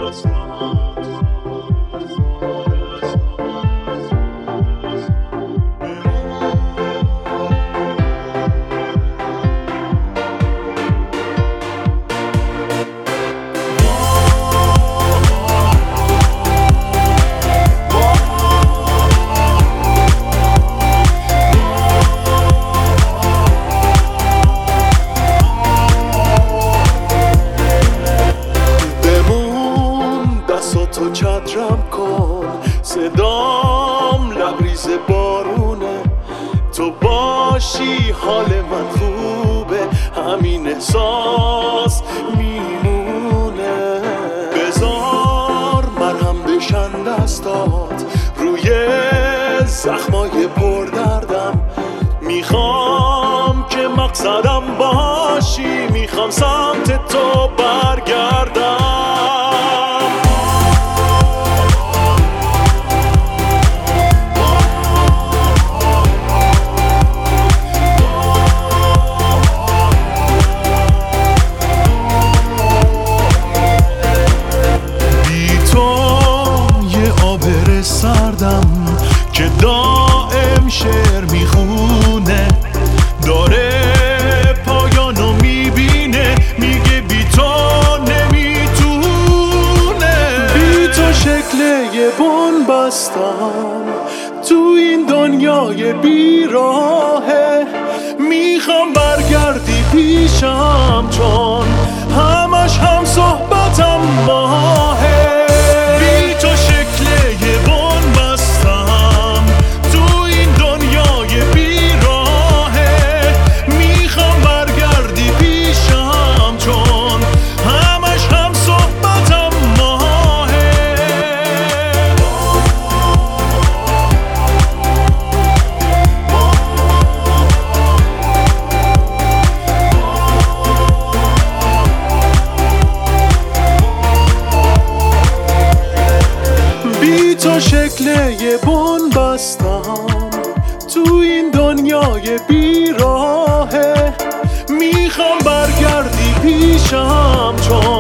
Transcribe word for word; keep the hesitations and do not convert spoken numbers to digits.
تو چترم کن، صدام لبریز بارونه. تو باشی حال من خوبه، همین احساس میمونه. بذار مرهم بشن دستات روی زخمای پر دردم. میخوام که مقصدم باشی، میخوام سمت تو برگردم. سردم که دائم شعر میخونه، داره پایانو میبینه، میگه بی تو نمیتونه. بی تو شکل یه بن بستم تو این دنیای بیراهه. میخوام برگردی پیشم چون همش هم صحبتم ماهه. بی تو شکل یه بن بستم تو این دنیای بیراهه. میخوام برگردی پیشم چون همش هم صحبتم ماهه. بی تو شکل یه بن بستم تو این دنیای بیراهه. میخوام برگردی پیشم چون